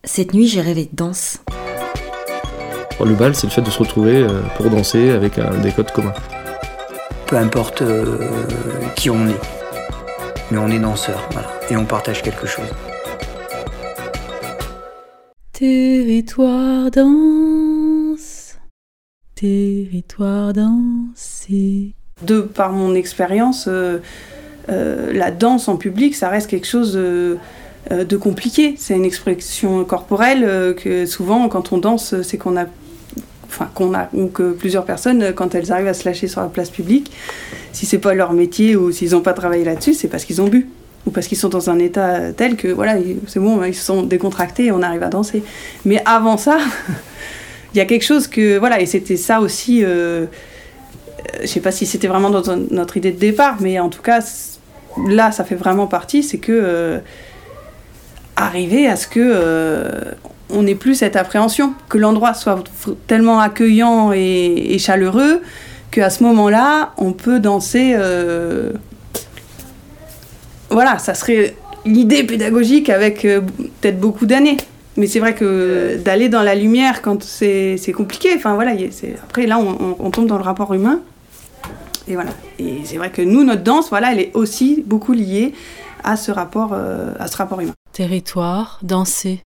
Cette nuit, j'ai rêvé de danse. Le bal, c'est le fait de se retrouver pour danser avec des codes communs. Peu importe qui on est, mais on est danseur, voilà, et on partage quelque chose. Territoire danse, territoire dansé. De par mon expérience, la danse en public, ça reste quelque chose de compliqué. C'est une expression corporelle que souvent, quand on danse, c'est ou que plusieurs personnes, quand elles arrivent à se lâcher sur la place publique, si c'est pas leur métier ou s'ils n'ont pas travaillé là-dessus, c'est parce qu'ils ont bu ou parce qu'ils sont dans un état tel que voilà, c'est bon, ils se sont décontractés et on arrive à danser. Mais avant ça, il y a quelque chose que voilà, et c'était ça aussi. Je sais pas si c'était vraiment dans notre idée de départ, mais en tout cas, là, ça fait vraiment partie, c'est que arriver à ce que on n'ait plus cette appréhension, que l'endroit soit tellement accueillant et chaleureux, qu'à ce moment-là, on peut danser. Voilà, ça serait l'idée pédagogique avec peut-être beaucoup d'années. Mais c'est vrai que d'aller dans la lumière quand c'est compliqué, enfin voilà, après là, on tombe dans le rapport humain. Et voilà. Et c'est vrai que nous, notre danse, voilà, elle est aussi beaucoup liée à ce rapport humain. Territoire dansé.